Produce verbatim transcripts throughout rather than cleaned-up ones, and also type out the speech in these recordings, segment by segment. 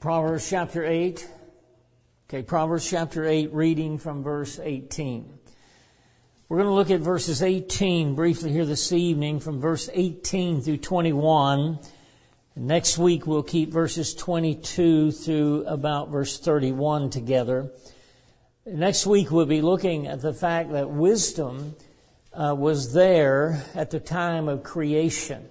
Proverbs chapter eight. Okay, Proverbs chapter eight, reading from verse eighteen. We're going to look at verses eighteen briefly here this evening, from verse eighteen through twenty-one. And next week we'll keep verses twenty-two through about verse thirty-one together. Next week we'll be looking at the fact that wisdom uh, was there at the time of creation.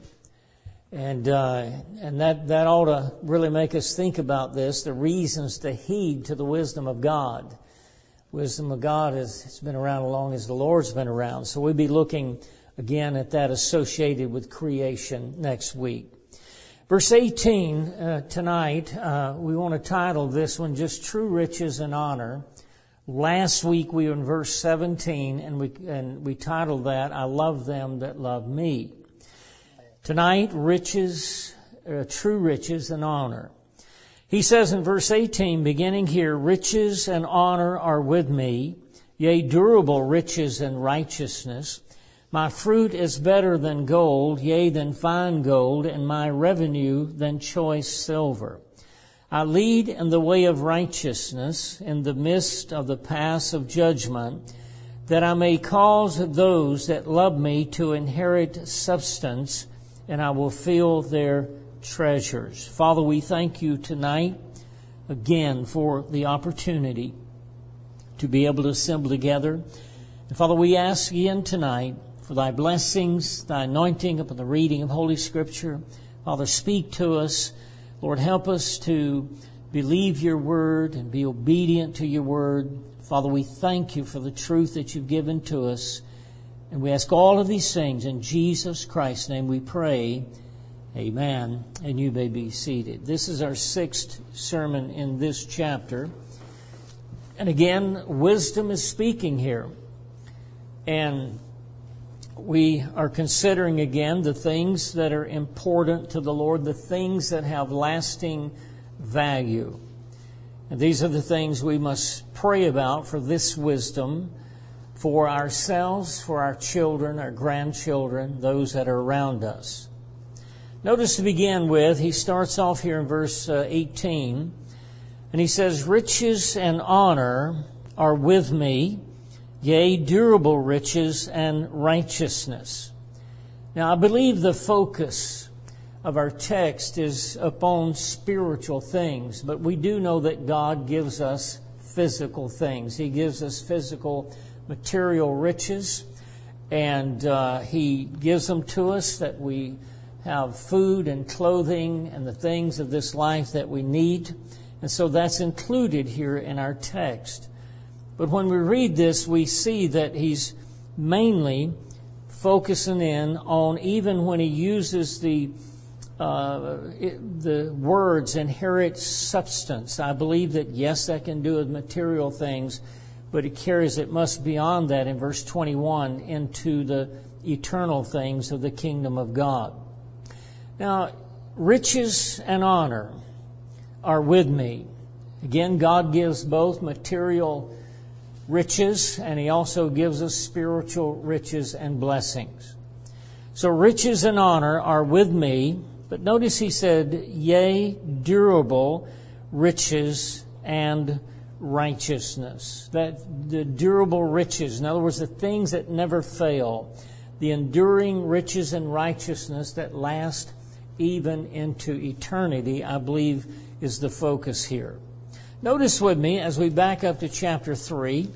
And uh, and that, that ought to really make us think about this, the reasons to heed to the wisdom of God. Wisdom of God has it's been around as long as the Lord's been around. So we'll be looking again at that associated with creation next week. Verse eighteen uh, tonight, uh, we want to title this one just True Riches and Honor. Last week we were in verse seventeen, and we and we titled that, I Love Them That Love Me. Tonight, riches, uh, true riches and honor. He says in verse eighteen, beginning here, riches and honor are with me, yea, durable riches and righteousness. My fruit is better than gold, yea, than fine gold, and my revenue than choice silver. I lead in the way of righteousness, in the midst of the paths of judgment, that I may cause those that love me to inherit substance, and I will fill their treasures. Father, we thank you tonight again for the opportunity to be able to assemble together. And Father, we ask again tonight for thy blessings, thy anointing upon the reading of Holy Scripture. Father, speak to us. Lord, help us to believe your word and be obedient to your word. Father, we thank you for the truth that you've given to us. And we ask all of these things in Jesus Christ's name we pray. Amen. And you may be seated. This is our sixth sermon in this chapter. And again, wisdom is speaking here. And we are considering again the things that are important to the Lord, the things that have lasting value. And these are the things we must pray about for this wisdom, for ourselves, for our children, our grandchildren, those that are around us. Notice to begin with, he starts off here in verse uh, eighteen, and he says, riches and honor are with me, yea, durable riches and righteousness. Now, I believe the focus of our text is upon spiritual things, but we do know that God gives us physical things. He gives us physical material riches, and uh, He gives them to us that we have food and clothing and the things of this life that we need. And so that's included here in our text. But when we read this, we see that He's mainly focusing in on, even when He uses the uh, it, the words inherit substance. I believe that, yes, that can do with material things, but it carries it must beyond that in verse twenty-one into the eternal things of the kingdom of God. Now, riches and honor are with me. Again, God gives both material riches, and He also gives us spiritual riches and blessings. So riches and honor are with me, but notice He said, yea, durable riches and righteousness. That the durable riches, in other words, the things that never fail, the enduring riches and righteousness that last even into eternity, I believe is the focus here. Notice with me as we back up to chapter three.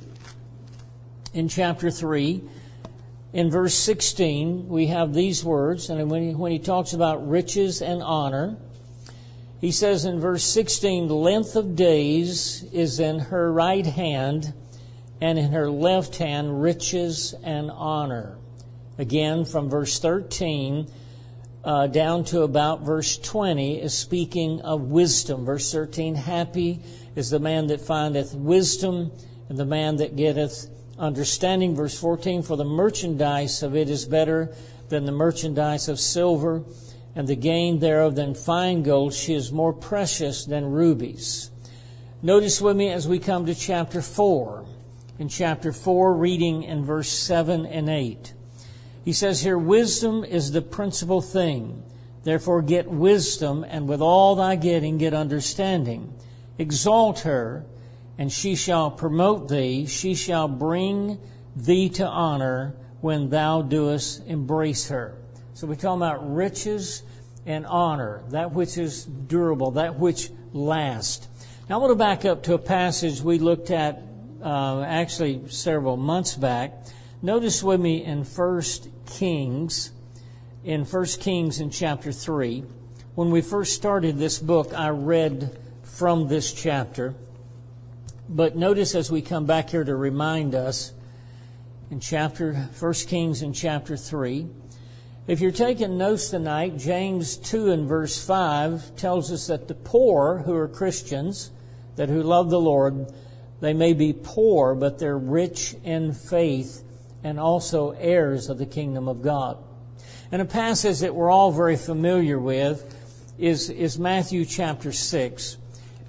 In chapter three, in verse sixteen, we have these words, and when he, when he talks about riches and honor, he says in verse sixteen, length of days is in her right hand, and in her left hand riches and honor. Again, from verse thirteen uh, down to about verse twenty is speaking of wisdom. Verse thirteen, happy is the man that findeth wisdom, and the man that getteth understanding. Verse fourteen, for the merchandise of it is better than the merchandise of silver, and the gain thereof than fine gold. She is more precious than rubies. Notice with me as we come to chapter four. In chapter four, reading in verse seven and eight. He says here, wisdom is the principal thing. Therefore get wisdom, and with all thy getting get understanding. Exalt her, and she shall promote thee. She shall bring thee to honor when thou doest embrace her. So we're talking about riches and honor, that which is durable, that which lasts. Now I want to back up to a passage we looked at uh, actually several months back. Notice with me in First Kings, in First Kings in chapter three. When we first started this book, I read from this chapter. But notice as we come back here to remind us, in chapter First Kings in chapter three, if you're taking notes tonight, James two and verse five tells us that the poor who are Christians, that who love the Lord, they may be poor, but they're rich in faith and also heirs of the kingdom of God. And a passage that we're all very familiar with is, is Matthew chapter six.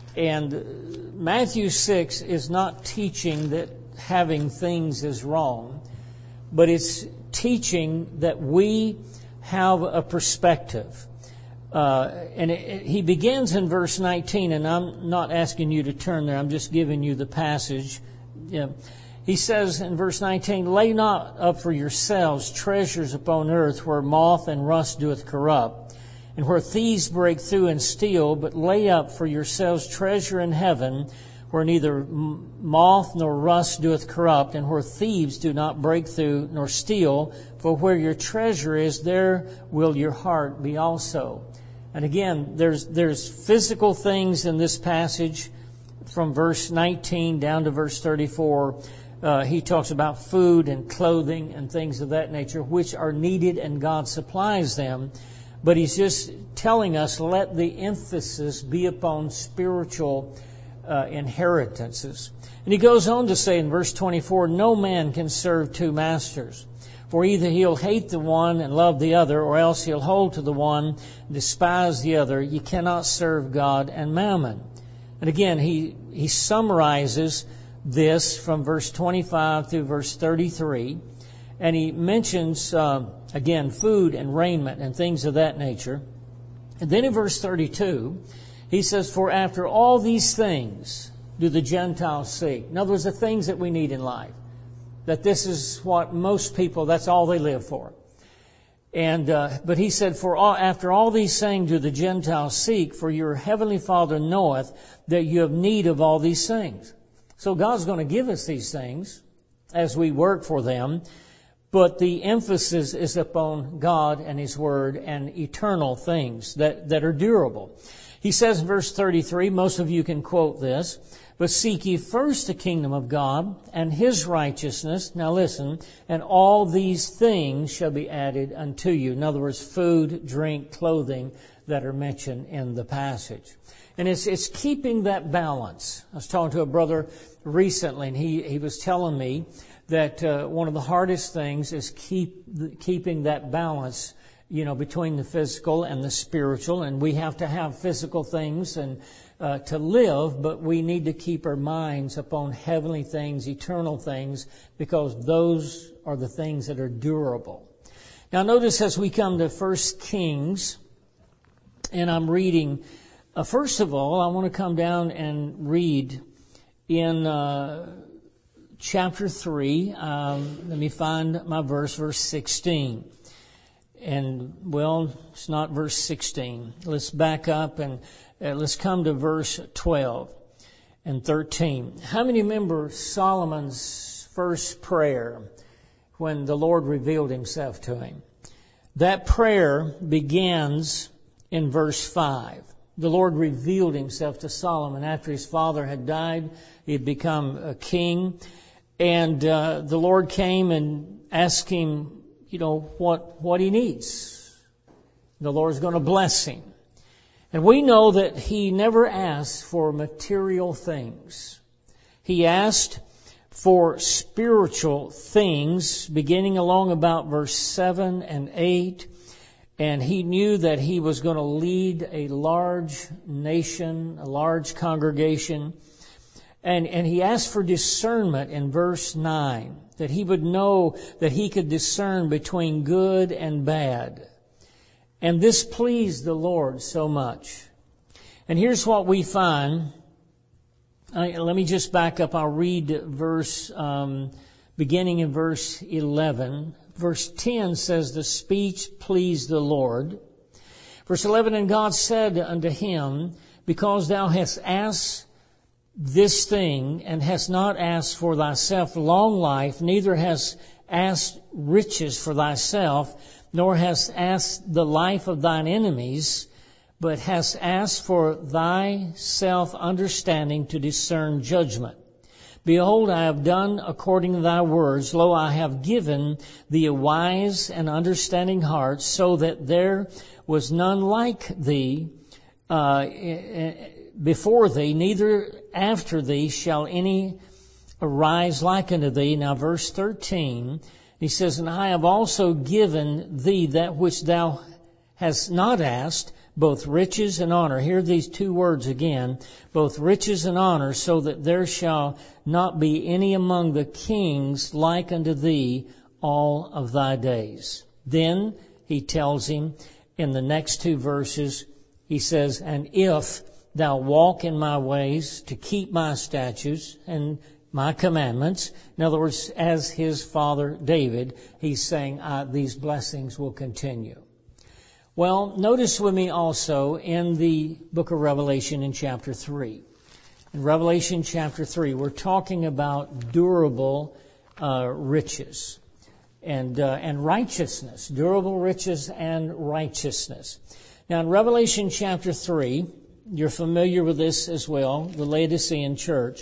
And Matthew six is not teaching that having things is wrong, but it's teaching that we have a perspective. Uh, and it, it, he begins in verse nineteen, and I'm not asking you to turn there, I'm just giving you the passage. Yeah. He says in verse nineteen, lay not up for yourselves treasures upon earth, where moth and rust doeth corrupt, and where thieves break through and steal, but lay up for yourselves treasure in heaven, where neither moth nor rust doeth corrupt, and where thieves do not break through nor steal. For where your treasure is, there will your heart be also. And again, there's there's physical things in this passage from verse nineteen down to verse thirty-four. Uh, he talks about food and clothing and things of that nature, which are needed, and God supplies them. But he's just telling us, let the emphasis be upon spiritual uh, inheritances. And he goes on to say in verse twenty-four, no man can serve two masters. For either he'll hate the one and love the other, or else he'll hold to the one and despise the other. You cannot serve God and mammon. And again, he, he summarizes this from verse twenty-five through verse thirty-three. And he mentions, uh, again, food and raiment and things of that nature. And then in verse thirty-two, he says, for after all these things do the Gentiles seek. In other words, the things that we need in life. That this is what most people, that's all they live for. And uh, but he said, for all, after all these things do the Gentiles seek, for your heavenly Father knoweth that you have need of all these things. So God's going to give us these things as we work for them, but the emphasis is upon God and His Word and eternal things that, that are durable. He says in verse thirty-three, most of you can quote this, but seek ye first the kingdom of God and His righteousness. Now listen, and all these things shall be added unto you. In other words, food, drink, clothing that are mentioned in the passage. And it's, it's keeping that balance. I was talking to a brother recently, and he, he was telling me that uh, one of the hardest things is keep keeping that balance, you know, between the physical and the spiritual. And we have to have physical things and uh, to live, but we need to keep our minds upon heavenly things, eternal things, because those are the things that are durable. Now notice as we come to First Kings, and I'm reading, uh, first of all, I want to come down and read in uh, chapter three. Um, let me find my verse, verse sixteen. And, well, it's not verse sixteen. Let's back up and uh, let's come to verse twelve and thirteen. How many remember Solomon's first prayer when the Lord revealed Himself to him? That prayer begins in verse five. The Lord revealed Himself to Solomon after his father had died. He had become a king. And uh, the Lord came and asked him, you know, what, what he needs. The Lord's going to bless him. And we know that he never asked for material things. He asked for spiritual things, beginning along about verse seven and eight. And he knew that he was going to lead a large nation, a large congregation. And, and he asked for discernment in verse nine, that he would know that he could discern between good and bad. And this pleased the Lord so much. And here's what we find. Uh, let me just back up. I'll read verse, um, beginning in verse eleven. Verse ten says, the speech pleased the Lord. Verse eleven, and God said unto him, because thou hast asked this thing, and hast not asked for thyself long life, neither hast asked riches for thyself, nor hast asked the life of thine enemies, but hast asked for thyself understanding to discern judgment. Behold, I have done according to thy words. Lo, I have given thee a wise and understanding heart, so that there was none like thee uh, before thee, neither after thee shall any arise like unto thee. Now, verse thirteen, he says, and I have also given thee that which thou hast not asked, both riches and honor. Hear these two words again, both riches and honor, so that there shall not be any among the kings like unto thee all of thy days. Then he tells him in the next two verses, he says, and if thou walk in my ways to keep my statutes and my commandments. In other words, as his father David, he's saying uh, these blessings will continue. Well, notice with me also in the book of Revelation in chapter three. In Revelation chapter three, we're talking about durable uh, riches and uh, and righteousness, durable riches and righteousness. Now, in Revelation chapter three, you're familiar with this as well, the Laodicean church.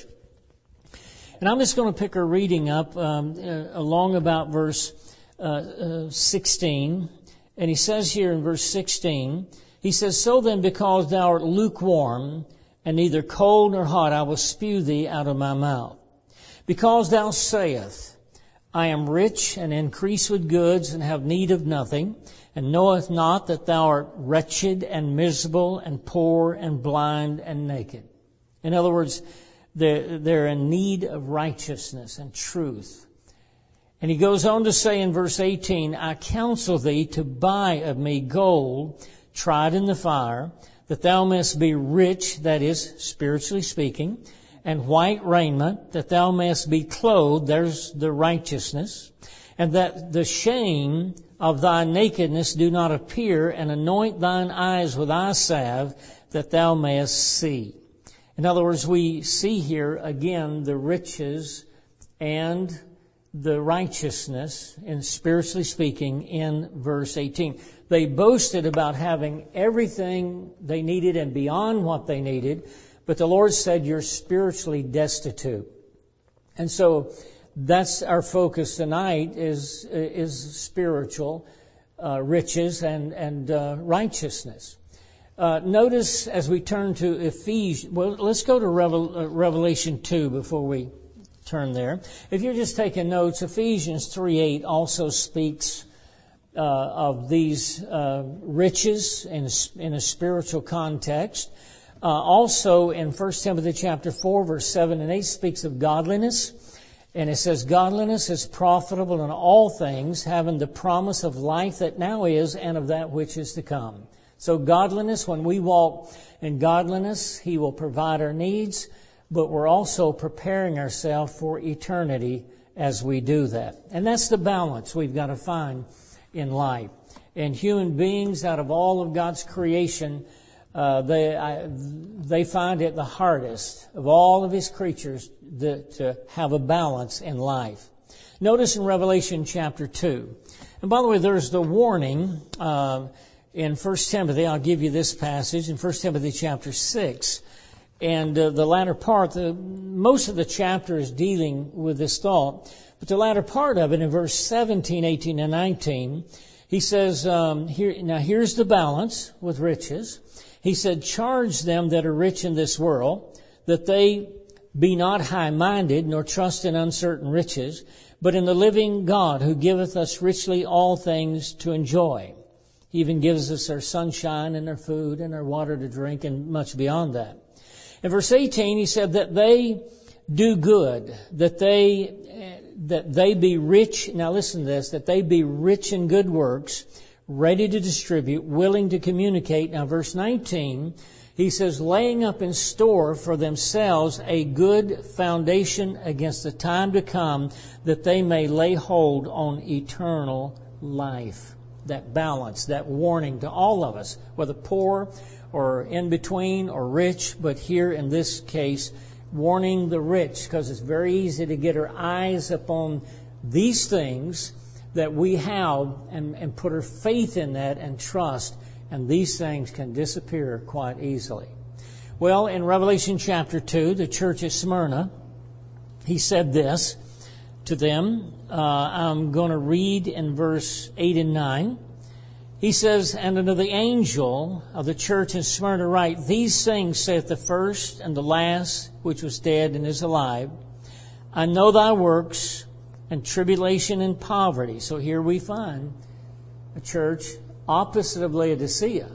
And I'm just going to pick a reading up um, uh, along about verse uh, uh, sixteen. And he says here in verse sixteen, he says, so then, because thou art lukewarm, and neither cold nor hot, I will spew thee out of my mouth. Because thou sayest, I am rich and increase with goods, and have need of nothing, and knoweth not that thou art wretched and miserable and poor and blind and naked. In other words, they're, they're in need of righteousness and truth. And he goes on to say in verse eighteen, I counsel thee to buy of me gold tried in the fire, that thou mayest be rich, that is, spiritually speaking, and white raiment, that thou mayest be clothed, there's the righteousness, and that the shame of thy nakedness do not appear, and anoint thine eyes with eye salve, that thou mayest see. In other words, we see here again the riches and the righteousness, and spiritually speaking, in verse eighteen. They boasted about having everything they needed and beyond what they needed, but the Lord said, you're spiritually destitute. And so that's our focus tonight, is is spiritual uh, riches and, and uh, righteousness. Uh, notice as we turn to Ephesians, well, let's go to Revel, uh, Revelation two before we turn there. If you're just taking notes, Ephesians three eight also speaks uh, of these uh, riches in, in a spiritual context. Uh, also in First Timothy chapter four, verse seven and eight speaks of godliness. And it says, godliness is profitable in all things, having the promise of life that now is and of that which is to come. So godliness, when we walk in godliness, He will provide our needs, but we're also preparing ourselves for eternity as we do that. And that's the balance we've got to find in life. And human beings, out of all of God's creation, uh, they I, they find it the hardest of all of His creatures to, to have a balance in life. Notice in Revelation chapter two. And by the way, there's the warning uh, in First Timothy. I'll give you this passage in First Timothy chapter six. And uh, the latter part, the, most of the chapter is dealing with this thought. But the latter part of it, in verse seventeen, eighteen, and nineteen, he says, um, here, now here's the balance with riches. He said, charge them that are rich in this world, that they be not high-minded, nor trust in uncertain riches, but in the living God, who giveth us richly all things to enjoy. He even gives us our sunshine and our food and our water to drink and much beyond that. In verse eighteen, he said that they do good, that they that they be rich. Now listen to this, that they be rich in good works, ready to distribute, willing to communicate. Now, verse nineteen, he says, laying up in store for themselves a good foundation against the time to come, that they may lay hold on eternal life. That balance, that warning to all of us, whether poor or in between or rich, but here in this case, warning the rich, because it's very easy to get our eyes upon these things that we have and, and put our faith in that and trust, and these things can disappear quite easily. Well, in Revelation chapter two, the church at Smyrna, he said this to them. Uh, I'm going to read in verse eight and nine. He says, and unto the angel of the church in Smyrna write, these things saith the first and the last, which was dead and is alive. I know thy works, and tribulation and poverty. So here we find a church opposite of Laodicea.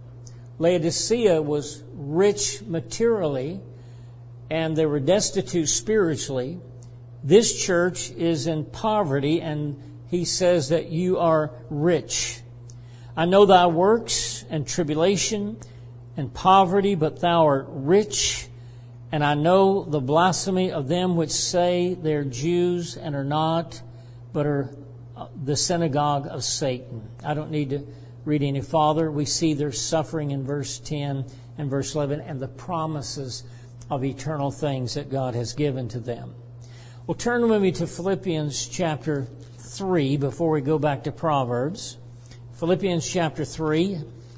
Laodicea was rich materially, and they were destitute spiritually. This church is in poverty, and he says that you are rich. I know thy works and tribulation and poverty, but thou art rich. And I know the blasphemy of them which say they're Jews and are not, but are the synagogue of Satan. I don't need to read any farther. We see their suffering in verse ten and verse eleven and the promises of eternal things that God has given to them. Well, turn with me to Philippians chapter three before we go back to Proverbs. Philippians chapter three.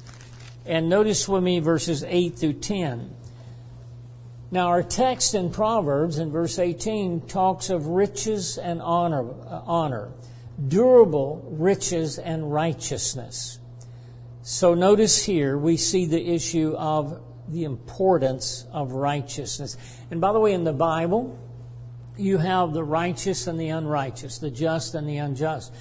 And notice with me verses eight through ten. Now, our text in Proverbs in verse eighteen talks of riches and honor, uh, honor, durable riches and righteousness. So notice here we see the issue of the importance of righteousness. And by the way, in the Bible, you have the righteous and the unrighteous, the just and the unjust.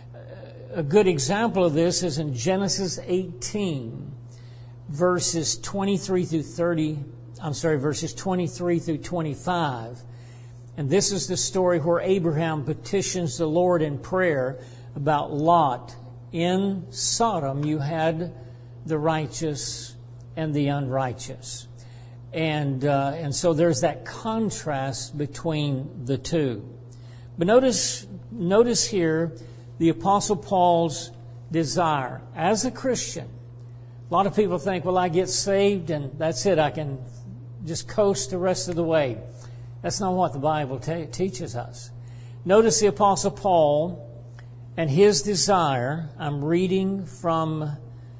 A good example of this is in Genesis eighteen, verses twenty-three through thirty. I'm sorry, verses twenty-three through twenty-five. And this is the story where Abraham petitions the Lord in prayer about Lot. In Sodom, you had the righteous and the unrighteous. And uh, and so there's that contrast between the two. But notice, notice here the Apostle Paul's desire. As a Christian, a lot of people think, well, I get saved and that's it. I can just coast the rest of the way. That's not what the Bible te- teaches us. Notice the Apostle Paul and his desire. I'm reading from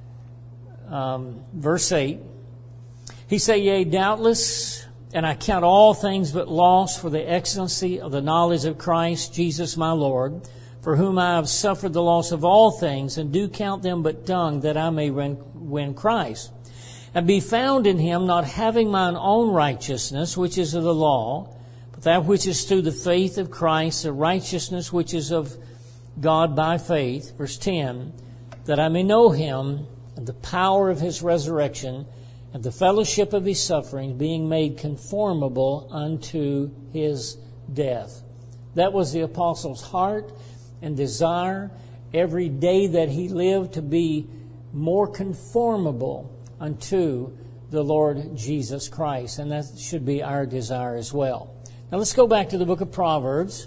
um, verse eight. He said, yea, doubtless, and I count all things but loss for the excellency of the knowledge of Christ Jesus my Lord, for whom I have suffered the loss of all things, and do count them but dung, that I may win, win Christ. And be found in him, not having mine own righteousness, which is of the law, but that which is through the faith of Christ, the righteousness which is of God by faith. Verse ten, that I may know him, and the power of his resurrection, and the fellowship of his sufferings, being made conformable unto his death. That was the apostle's heart and desire every day that he lived, to be more conformable unto the Lord Jesus Christ. And that should be our desire as well. Now let's go back to the book of Proverbs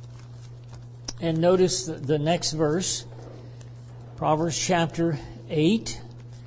and notice the, the next verse. Proverbs chapter eight.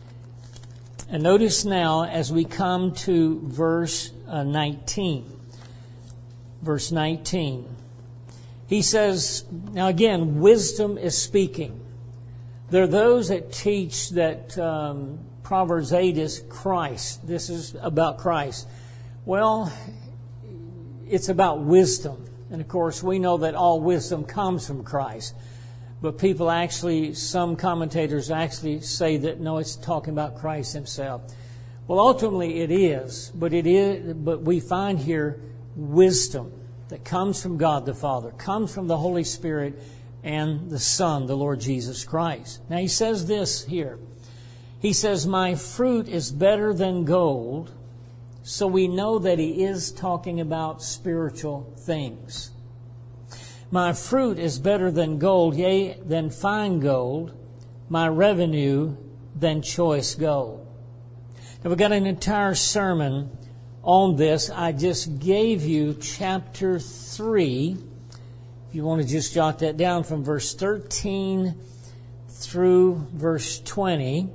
And notice now as we come to verse uh, nineteen. Verse nineteen. He says, now again, wisdom is speaking. There are those that teach that um, Proverbs eight is Christ. This is about Christ. Well, it's about wisdom. And of course, we know that all wisdom comes from Christ. But people actually, some commentators actually say that, no, it's talking about Christ himself. Well, ultimately it is. But it is. But we find here wisdom that comes from God the Father, comes from the Holy Spirit and the Son, the Lord Jesus Christ. Now he says this here. He says, my fruit is better than gold. So we know that he is talking about spiritual things. My fruit is better than gold, yea, than fine gold. my revenue than choice gold. Now we've got an entire sermon on this. I just gave you chapter three. If you want to just jot that down, from verse thirteen through verse twenty.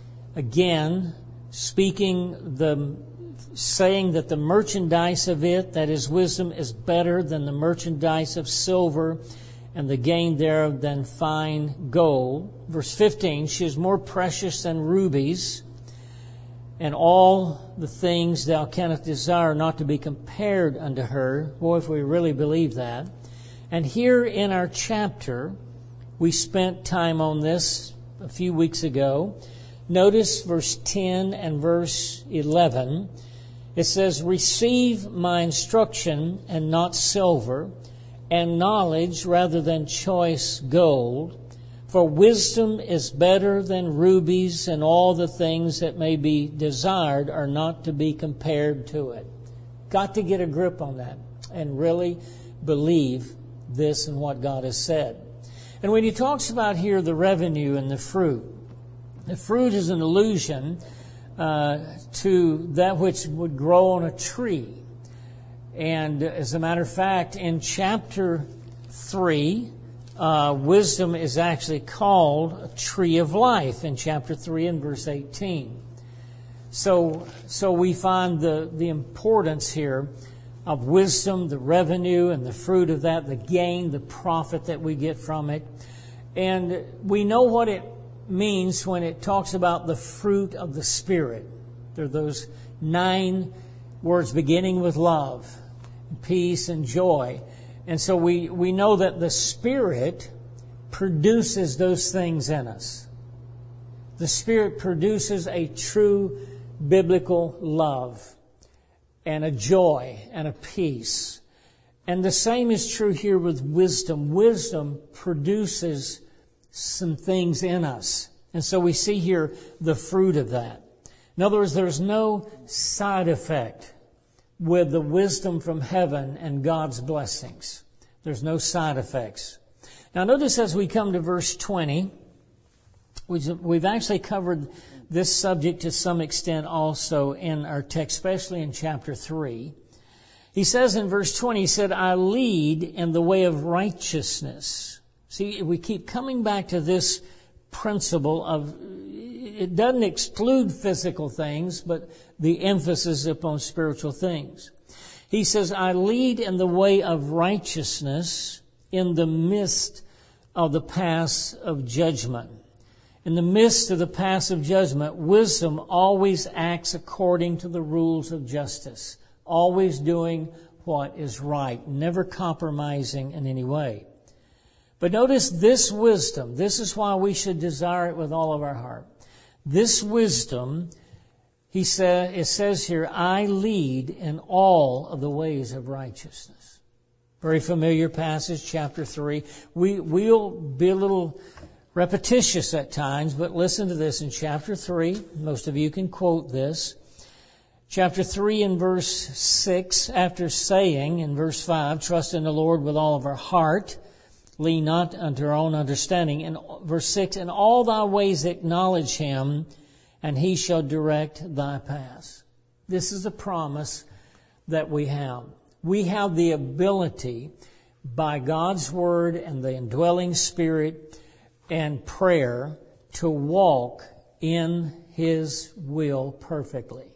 Again, speaking the, saying that the merchandise of it, that is wisdom, is better than the merchandise of silver, and the gain thereof than fine gold. Verse fifteen, she is more precious than rubies, and all the things thou canst desire not to be compared unto her. Boy, if we really believe that. And here in our chapter, we spent time on this a few weeks ago. Notice verse ten and verse eleven. It says, receive my instruction and not silver, and knowledge rather than choice gold. For wisdom is better than rubies, and all the things that may be desired are not to be compared to it. Got to get a grip on that and really believe this and what God has said. And when he talks about here the revenue and the fruit, the fruit is an allusion uh, to that which would grow on a tree. And as a matter of fact, in chapter three, uh, wisdom is actually called a tree of life in chapter three and verse eighteen. So, so we find the, the importance here of wisdom, the revenue and the fruit of that, the gain, the profit that we get from it. And we know what it means when it talks about the fruit of the Spirit. There are those nine words beginning with love, peace, and joy. And so we, we know that the Spirit produces those things in us. The Spirit produces a true biblical love and a joy and a peace. And the same is true here with wisdom. Wisdom produces some things in us. And so we see here the fruit of that. In other words, there's no side effect with the wisdom from heaven and God's blessings. There's no side effects. Now notice as we come to verse twenty, we've actually covered this subject to some extent also in our text, especially in chapter three. He says in verse twenty, he said, I lead in the way of righteousness. See, we keep coming back to this principle of, it doesn't exclude physical things, but the emphasis upon spiritual things. He says, I lead in the way of righteousness in the midst of the paths of judgment. In the midst of the paths of judgment, wisdom always acts according to the rules of justice, always doing what is right, never compromising in any way. But notice this wisdom, this is why we should desire it with all of our heart. This wisdom, he said, it says here, I lead in all of the ways of righteousness. Very familiar passage, chapter three. We, we'll be a little repetitious at times, but listen to this in chapter three. Most of you can quote this. Chapter three and verse six, after saying in verse five, trust in the Lord with all of our heart, lean not unto our own understanding. In verse six, in all thy ways acknowledge him, and he shall direct thy paths. This is a promise that we have. We have the ability by God's Word and the indwelling Spirit and prayer to walk in His will perfectly.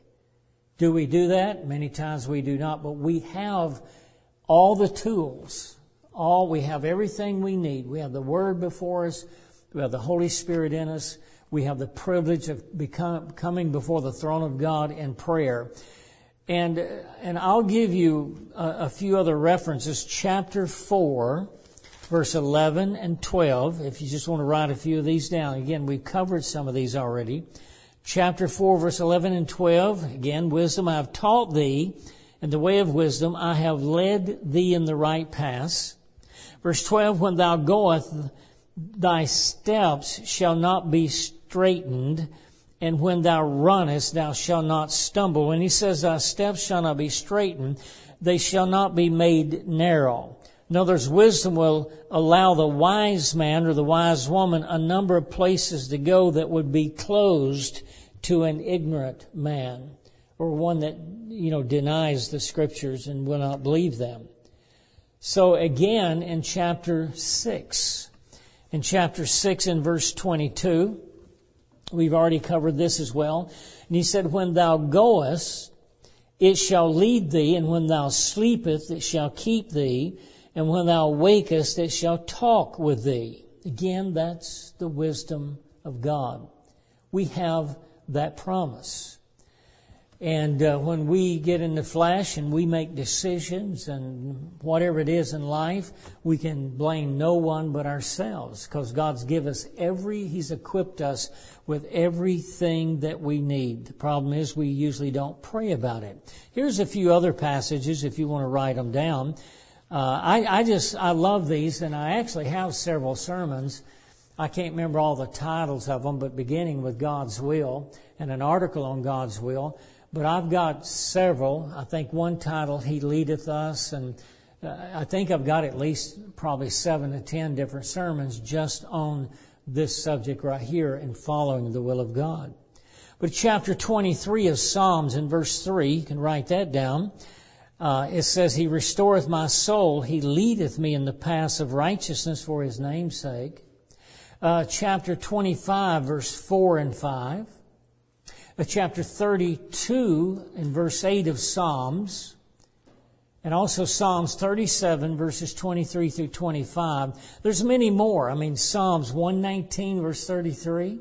Do we do that? Many times we do not, but we have all the tools. All we have everything we need. We have the Word before us. We have the Holy Spirit in us. We have the privilege of become, coming before the throne of God in prayer. And and I'll give you a, a few other references. Chapter four, verse eleven and twelve, if you just want to write a few of these down. Again, we've covered some of these already. Chapter four, verse eleven and twelve, again, wisdom, I have taught thee in the way of wisdom, I have led thee in the right paths. Verse twelve, when thou goest, thy steps shall not be straitened, and when thou runnest, thou shalt not stumble. When he says thy steps shall not be straitened, they shall not be made narrow. In other words, wisdom will allow the wise man or the wise woman a number of places to go that would be closed to an ignorant man or one that, you know, denies the Scriptures and will not believe them. So again, in chapter six, in chapter six in verse twenty-two, we've already covered this as well. And he said, when thou goest, it shall lead thee, and when thou sleepest, it shall keep thee, and when thou wakest, it shall talk with thee. Again, that's the wisdom of God. We have that promise. And uh, when we get in the flesh and we make decisions and whatever it is in life, we can blame no one but ourselves, because God's given us every, He's equipped us with everything that we need. The problem is we usually don't pray about it. Here's a few other passages if you want to write them down. Uh, I, I just, I love these, and I actually have several sermons. I can't remember all the titles of them, but beginning with God's will and an article on God's will. But I've got several. I think one title, He Leadeth Us, and uh, I think I've got at least probably seven to ten different sermons just on this subject right here and following the will of God. But chapter twenty-three of Psalms in verse three, you can write that down. Uh, it says, He restoreth my soul. He leadeth me in the paths of righteousness for His name's sake. Uh, chapter twenty-five, verse four and five. Uh, chapter thirty-two and verse eight of Psalms. And also Psalms thirty-seven, verses twenty-three through twenty-five. There's many more. I mean, Psalms one nineteen, verse thirty-three.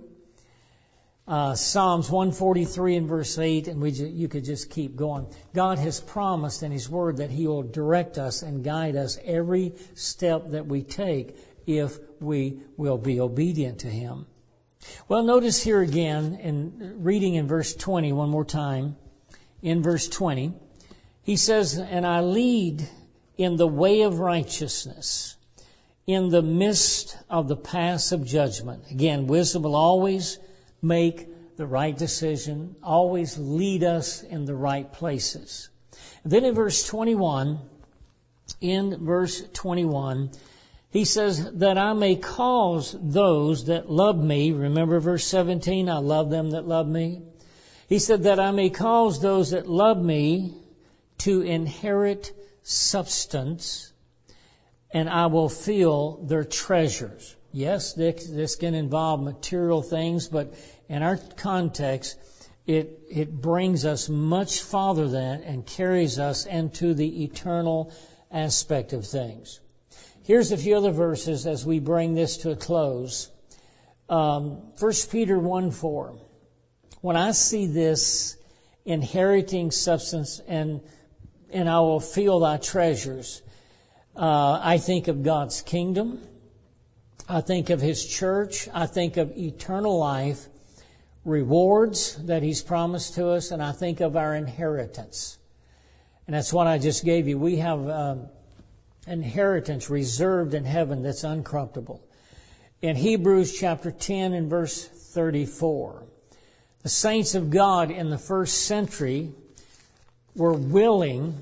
Uh, Psalms one forty-three and verse eight, and we ju- you could just keep going. God has promised in His Word that He will direct us and guide us every step that we take if we will be obedient to Him. Well, notice here again, in reading in verse twenty one more time, in verse twenty, he says, and I lead in the way of righteousness, in the midst of the paths of judgment. Again, wisdom will always make the right decision, always lead us in the right places. And then in verse twenty-one, in verse twenty-one, he says, that I may cause those that love me, remember verse seventeen, I love them that love me. He said, that I may cause those that love me to inherit substance, and I will fill their treasures. Yes, this, this can involve material things, but in our context, it, it brings us much farther than and carries us into the eternal aspect of things. Here's a few other verses as we bring this to a close. Um, First Peter one four. When I see this inheriting substance and and I will fill thy treasures, uh, I think of God's kingdom. I think of His church. I think of eternal life, rewards that He's promised to us, and I think of our inheritance. And that's what I just gave you. We have um, inheritance reserved in heaven that's uncorruptible. In Hebrews chapter ten and verse thirty-four, the saints of God in the first century were willing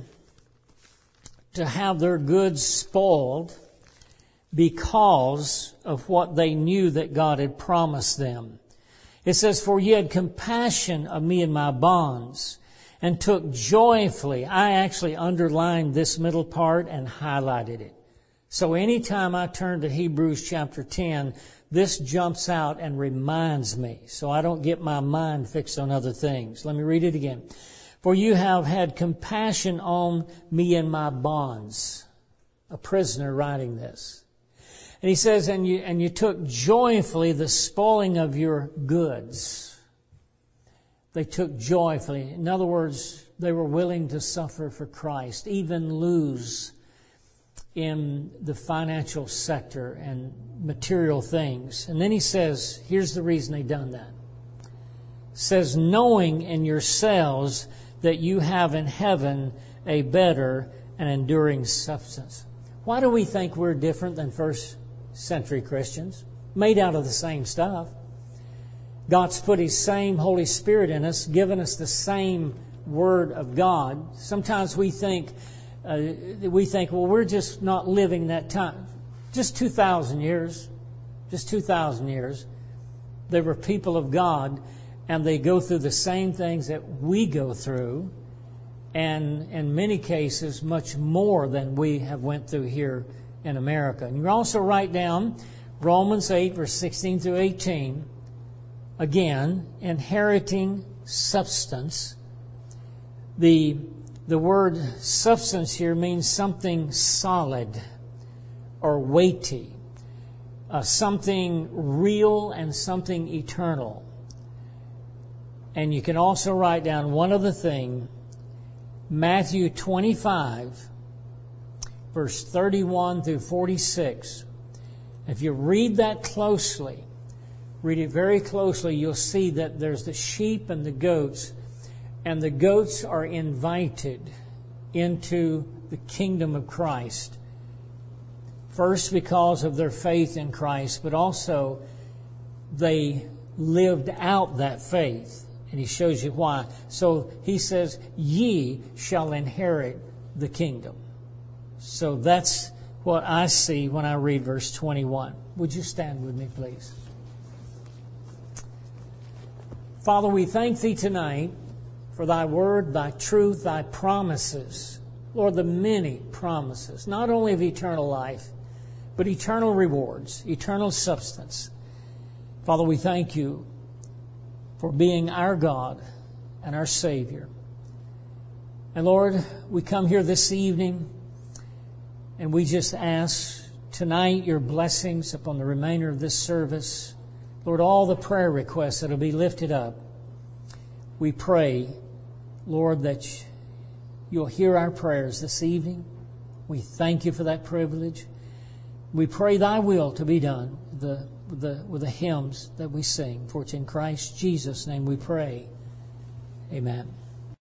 to have their goods spoiled because of what they knew that God had promised them. It says, for ye had compassion of me and my bonds, and took joyfully. I actually underlined this middle part and highlighted it. So anytime I turn to Hebrews chapter ten, this jumps out and reminds me, so I don't get my mind fixed on other things. Let me read it again. For you have had compassion on me and my bonds. A prisoner writing this. And he says, and you, and you took joyfully the spoiling of your goods. They took joyfully. In other words, they were willing to suffer for Christ, even lose in the financial sector and material things. And then he says, here's the reason they done that. Says, knowing in yourselves that you have in heaven a better and enduring substance. Why do we think we're different than first century Christians? Made out of the same stuff. God's put His same Holy Spirit in us, given us the same Word of God. Sometimes we think uh, we think, well, we're just not living that time. Just two thousand years. Just two thousand years. They were people of God, and they go through the same things that we go through, and in many cases, much more than we have went through here in America. And you also write down Romans eight, verse sixteen through eighteen. Again, inheriting substance. The, the word substance here means something solid or weighty. Uh, something real and something eternal. And you can also write down one other thing. Matthew twenty-five, verse thirty-one through forty-six. If you read that closely, read it very closely, you'll see that there's the sheep and the goats, and the goats are invited into the kingdom of Christ. First, because of their faith in Christ, but also they lived out that faith. And he shows you why. So he says, ye shall inherit the kingdom. So that's what I see when I read verse twenty-one. Would you stand with me, please? Father, we thank Thee tonight for Thy word, Thy truth, Thy promises. Lord, the many promises, not only of eternal life, but eternal rewards, eternal substance. Father, we thank You for being our God and our Savior. And Lord, we come here this evening and we just ask tonight Your blessings upon the remainder of this service. Lord, all the prayer requests that will be lifted up, we pray, Lord, that You'll hear our prayers this evening. We thank You for that privilege. We pray Thy will to be done with the, with the, with the hymns that we sing. For it's in Christ Jesus' name we pray. Amen.